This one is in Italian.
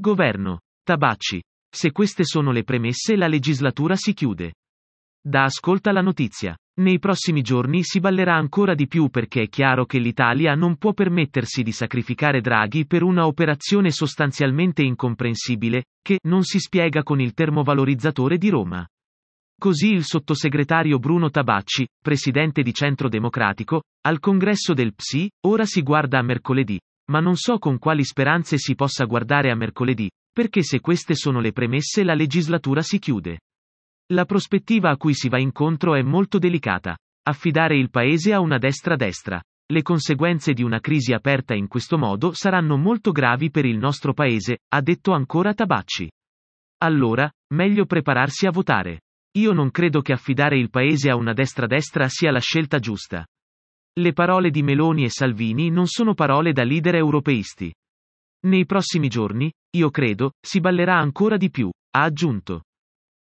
Governo. Tabacci. Se queste sono le premesse, la legislatura si chiude. Da ascolta la notizia. Nei prossimi giorni si ballerà ancora di più perché è chiaro che l'Italia non può permettersi di sacrificare Draghi per una operazione sostanzialmente incomprensibile, che non si spiega con il termovalorizzatore di Roma. Così il sottosegretario Bruno Tabacci, presidente di Centro Democratico, al congresso del PSI, ora si guarda a mercoledì, ma non so con quali speranze si possa guardare a mercoledì, perché se queste sono le premesse la legislatura si chiude. La prospettiva a cui si va incontro è molto delicata. Affidare il paese a una destra. Le conseguenze di una crisi aperta in questo modo saranno molto gravi per il nostro paese, ha detto ancora Tabacci. Allora, meglio prepararsi a votare. Io non credo che affidare il paese a una destra sia la scelta giusta. Le parole di Meloni e Salvini non sono parole da leader europeisti. Nei prossimi giorni, io credo, si ballerà ancora di più, ha aggiunto.